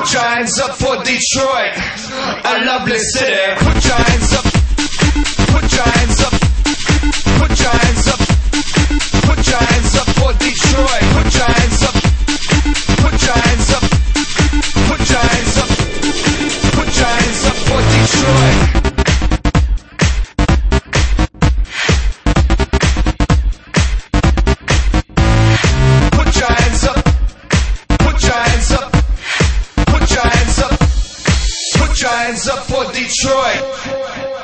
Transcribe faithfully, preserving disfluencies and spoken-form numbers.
Put your hands up for Detroit, a lovely city. Put your hands up. Put your hands up. Put your hands up. Put your hands up for Detroit. Put your hands up. Put your hands up. Put your hands up. Put your hands up for Detroit. Put your hands up. Put your hands up. Put your hands up. Put your hands up for Detroit.